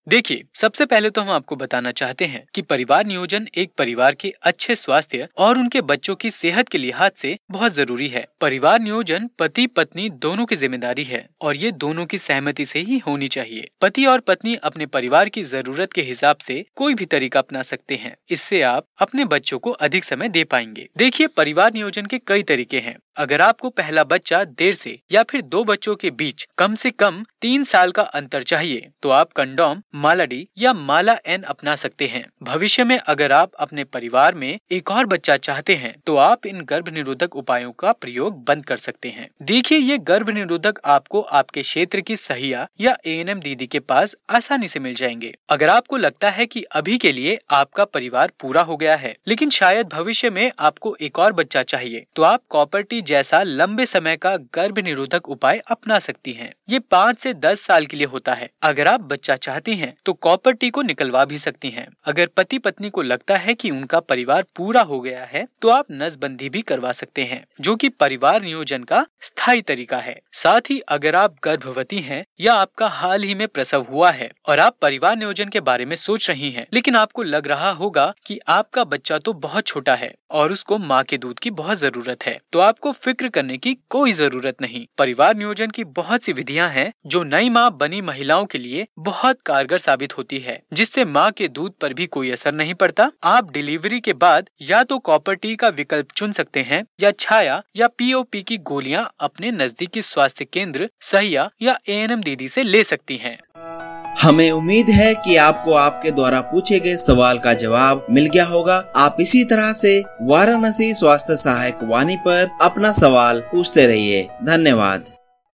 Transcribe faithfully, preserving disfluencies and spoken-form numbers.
देखिए, सबसे पहले तो हम आपको बताना चाहते हैं कि परिवार नियोजन एक परिवार के अच्छे स्वास्थ्य और उनके बच्चों की सेहत के लिहाज से बहुत जरूरी है। परिवार नियोजन पति पत्नी दोनों की जिम्मेदारी है और ये दोनों की सहमति से ही होनी चाहिए। पति और पत्नी अपने परिवार की जरूरत के हिसाब से कोई भी तरीका अपना सकते हैं। इससे आप अपने बच्चों को अधिक समय दे पाएंगे। देखिए, परिवार नियोजन के कई तरीके हैं। अगर आपको पहला बच्चा देर से या फिर दो बच्चों के बीच कम से कम तीन साल का अंतर चाहिए तो आप कंडोम, माला डी या माला एन अपना सकते हैं। भविष्य में अगर आप अपने परिवार में एक और बच्चा चाहते हैं तो आप इन गर्भ निरोधक उपायों का प्रयोग बंद कर सकते हैं। देखिए, ये गर्भ निरोधक आपको आपके क्षेत्र की सहिया या ए एन एम दीदी के पास आसानी से मिल जाएंगे। अगर आपको लगता है कि अभी के लिए आपका परिवार पूरा हो गया है लेकिन शायद भविष्य में आपको एक और बच्चा चाहिए तो आप कॉपर टी जैसा लंबे समय का गर्भ निरोधक उपाय अपना सकती हैं। ये पाँच से दस साल के लिए होता है। अगर आप बच्चा चाहती हैं तो कॉपर टी को निकलवा भी सकती हैं। अगर पति पत्नी को लगता है कि उनका परिवार पूरा हो गया है तो आप नसबंदी भी करवा सकते हैं, जो कि परिवार नियोजन का स्थायी तरीका है। साथ ही अगर आप गर्भवती हैं या आपका हाल ही में प्रसव हुआ है और आप परिवार नियोजन के बारे में सोच रही हैं, लेकिन आपको लग रहा होगा कि आपका बच्चा तो बहुत छोटा है और उसको माँ के दूध की बहुत जरूरत है, तो आपको फिक्र करने की कोई जरूरत नहीं। परिवार नियोजन की बहुत सी विधियां हैं जो नई माँ बनी महिलाओं के लिए बहुत कारगर साबित होती है, जिससे माँ के दूध पर भी कोई असर नहीं पड़ता। आप डिलीवरी के बाद या तो कॉपर टी का विकल्प चुन सकते हैं या छाया या पी ओ पी की गोलियां अपने नजदीकी स्वास्थ्य केंद्र, सहिया या ए एन एम दीदी से ले सकती हैं। हमें उम्मीद है कि आपको आपके द्वारा पूछे गए सवाल का जवाब मिल गया होगा। आप इसी तरह से वाराणसी स्वास्थ्य सहायक वाणी पर अपना सवाल पूछते रहिए। धन्यवाद।